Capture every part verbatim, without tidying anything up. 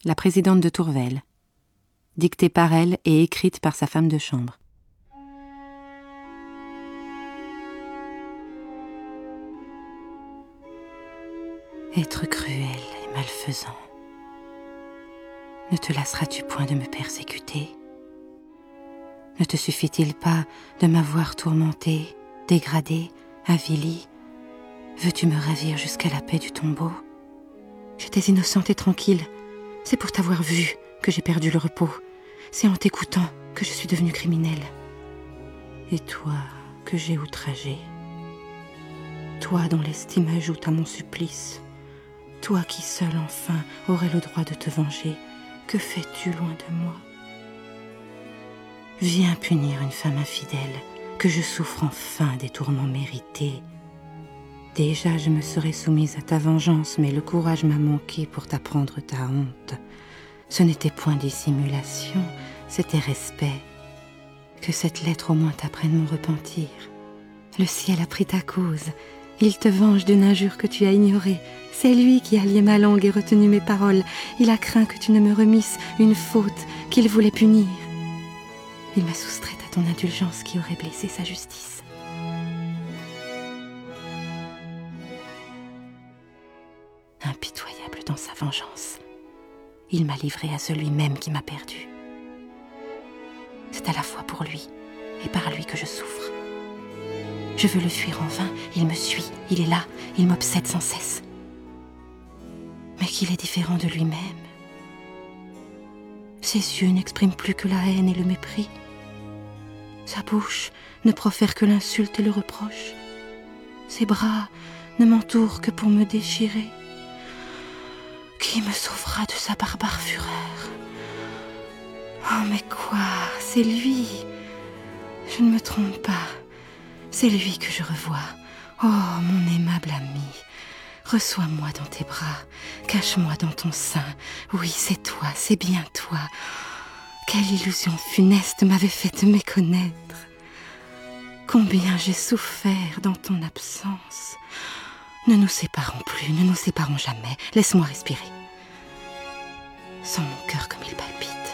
la présidente de Tourvel, dictée par elle et écrite par sa femme de chambre. Être cruel et malfaisant, ne te lasseras-tu point de me persécuter? Ne te suffit-il pas de m'avoir tourmenté, dégradé, avili? Veux-tu me ravir jusqu'à la paix du tombeau? J'étais innocente et tranquille. C'est pour t'avoir vu que j'ai perdu le repos. C'est en t'écoutant que je suis devenue criminelle. Et toi que j'ai outragé. Toi dont l'estime ajoute à mon supplice. Toi qui seul enfin aurais le droit de te venger. Que fais-tu loin de moi? Viens punir une femme infidèle, que je souffre enfin des tourments mérités. Déjà je me serais soumise à ta vengeance, mais le courage m'a manqué pour t'apprendre ta honte. Ce n'était point dissimulation, c'était respect. Que cette lettre au moins t'apprenne mon repentir. Le ciel a pris ta cause. Il te venge d'une injure que tu as ignorée. C'est lui qui a lié ma langue et retenu mes paroles. Il a craint que tu ne me remisses une faute qu'il voulait punir. Il m'a soustraite à ton indulgence qui aurait blessé sa justice. Impitoyable dans sa vengeance, il m'a livré à celui même qui m'a perdue. C'est à la fois pour lui et par lui que je souffre. Je veux le fuir en vain, il me suit, il est là, il m'obsède sans cesse. Mais qu'il est différent de lui-même. Ses yeux n'expriment plus que la haine et le mépris. Sa bouche ne profère que l'insulte et le reproche. Ses bras ne m'entourent que pour me déchirer. Qui me sauvera de sa barbare fureur? Oh, mais quoi? C'est lui. Je ne me trompe pas. C'est lui que je revois. Oh, mon aimable ami, reçois-moi dans tes bras, cache-moi dans ton sein. Oui, c'est toi, c'est bien toi. Quelle illusion funeste m'avait fait te méconnaître. Combien j'ai souffert dans ton absence. Ne nous séparons plus, ne nous séparons jamais. Laisse-moi respirer. Sens mon cœur comme il palpite.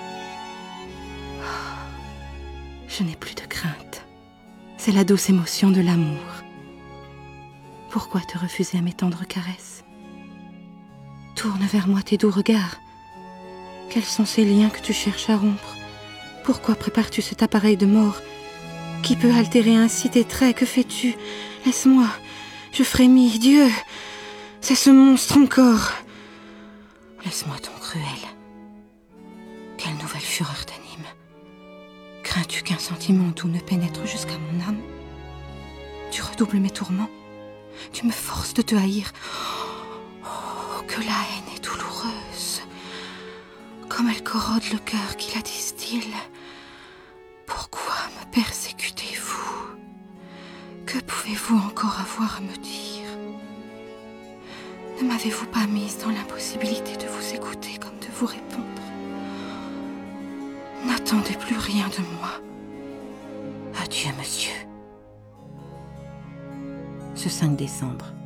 Oh, je n'ai plus de crainte. C'est la douce émotion de l'amour. Pourquoi te refuser à mes tendres caresses? Tourne vers moi tes doux regards. Quels sont ces liens que tu cherches à rompre? Pourquoi prépares-tu cet appareil de mort? Qui peut altérer ainsi tes traits? Que fais-tu? Laisse-moi, je frémis. Dieu, c'est ce monstre encore. Laisse-moi ton cruel. Quelle nouvelle fureur t'anime? Crains-tu qu'un sentiment doux ne pénètre jusqu'à mon âme? Tu redoubles mes tourments. Tu me forces de te haïr. Oh, que la haine est douloureuse. Comme elle corrode le cœur qui la distille. Pourquoi me persécutez-vous? Que pouvez-vous encore avoir à me dire? Ne m'avez-vous pas mise dans l'impossibilité de vous écouter comme de vous répondre? N'attendez plus rien de moi. Adieu, monsieur. Ce cinq décembre.